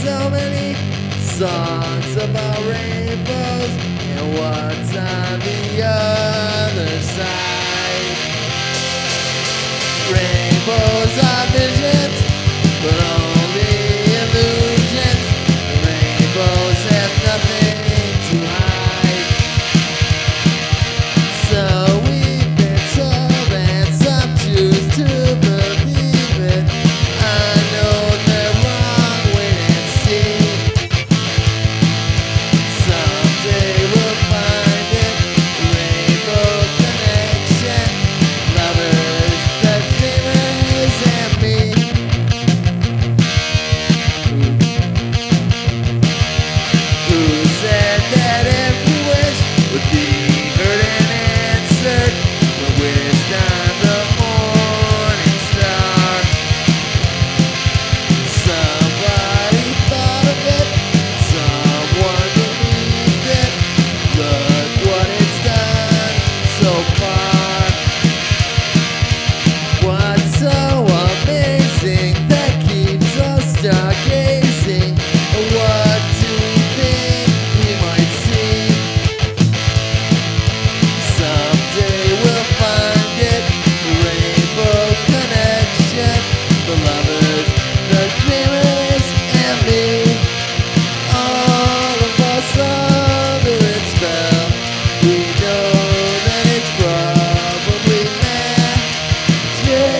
so many songs about rainbows and what's on the other side. Rainbows are visions, but only illusions. Rainbows have nothing to hide. So we've been told, and some choose to believe it. I know they're wrong, wait and see. Someday we'll find it. Rainbow connection, lovers, the dreamers, and me. Who said that every wish would be heard and answered? We wished on the morning star. Somebody thought of it, someone believed it. Look what it's done so far. What's so amazing that keeps us stargazing? What do we think we might see? Someday we'll find it. Rainbow connection, the lovers, the dreamers, and me. All of us under its spell. We know that it's probably magic.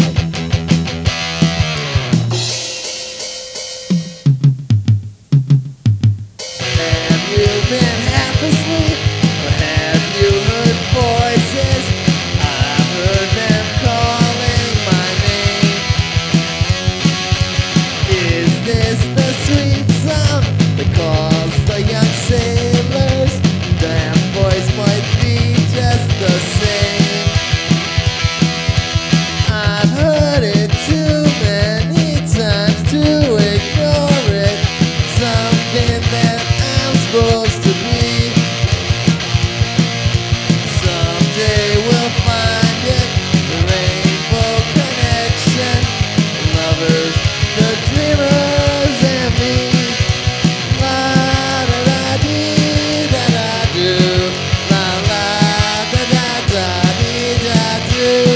Have you been half asleep, or have you heard voices? I've heard them calling my name. Is this the sweet sound that calls the young sailors? That voice might be just the same. I've heard it too many times to ignore it. Something that I'm supposed to be. Someday we'll find it. The rainbow connection, lovers, the dreamers, and me. La da da dee da da do. La la da da da dee da do.